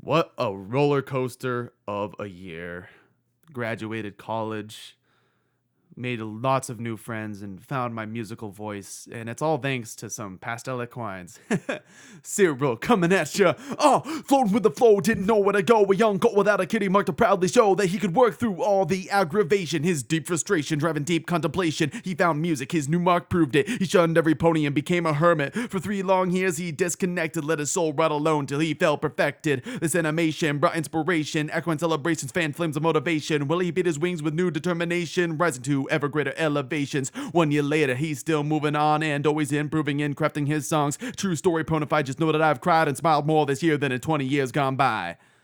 What a roller coaster of a year. Graduated college, made lots of new friends, and found my musical voice. And it's all thanks to some pastel equines. Cyril coming at ya. Floating with the flow, didn't know where to go. A young colt without a kitty mark to proudly show that he could work through all the aggravation. His deep frustration, driving deep contemplation. He found music, his new mark proved it. He shunned every pony and became a hermit. For 3 long years he disconnected, let his soul rot alone till he felt perfected. This animation brought inspiration, equine celebrations, fan flames of motivation. Will he beat his wings with new determination, rising to ever greater elevations? 1 year later, he's still moving on and always improving in crafting his songs. True story, pronafide, just know that I've cried and smiled more this year than in 20 years gone by.